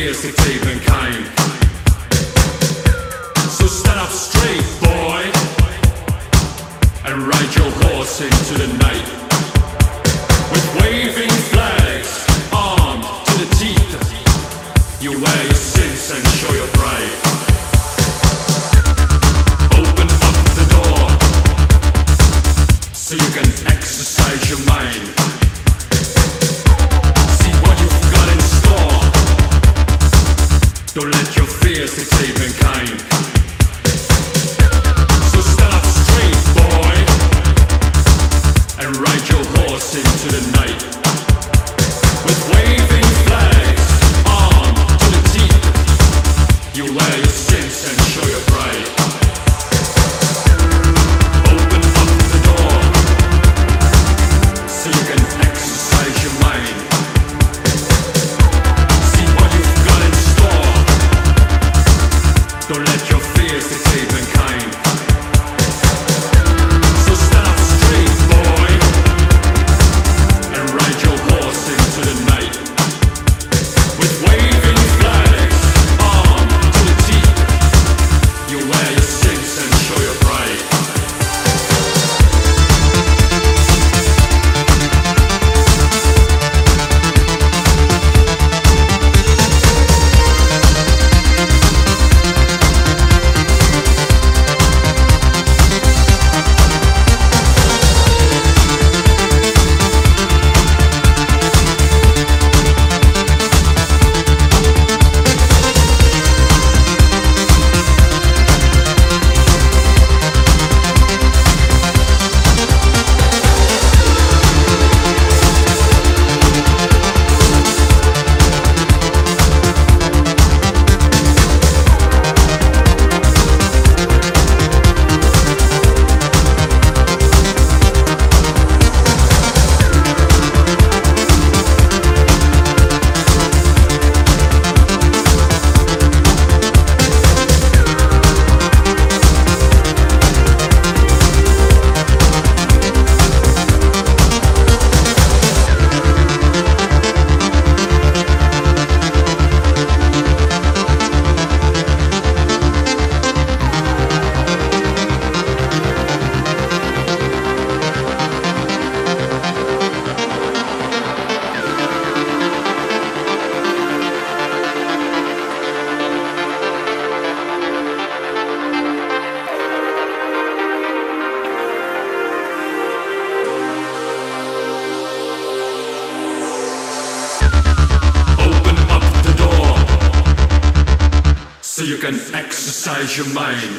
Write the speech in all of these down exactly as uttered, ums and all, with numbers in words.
fears, it's even kind. So stand up straight, boy, and ride your horse into the night. With waving flags, armed to the teeth, you wear your sins and show your pride. Open up the door, so you can exercise your mind. See what you've got in store. Don't let your fears dictate mankind. So stand up straight, boy, and ride your horse into the night. With waving flags, armed to the teeth, you wear your sins and show your pride. Open up the door, so you can exercise your mind. See what you've got in store. Don't let your fears dictate mankind. So stand up straight, boy, and ride your horse into the night. With waving flags, armed to the teeth, you wear your sins and show your pride. Open up the door, so you can exercise your mind.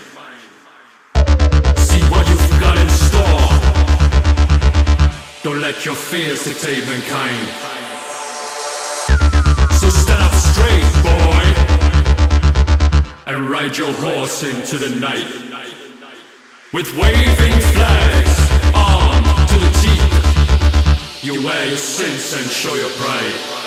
See what you've got in store. Don't let your fears dictate mankind. So stand up straight, boy, and ride your horse into the night. With waving flags, armed to the teeth, you wear your sins and show your pride.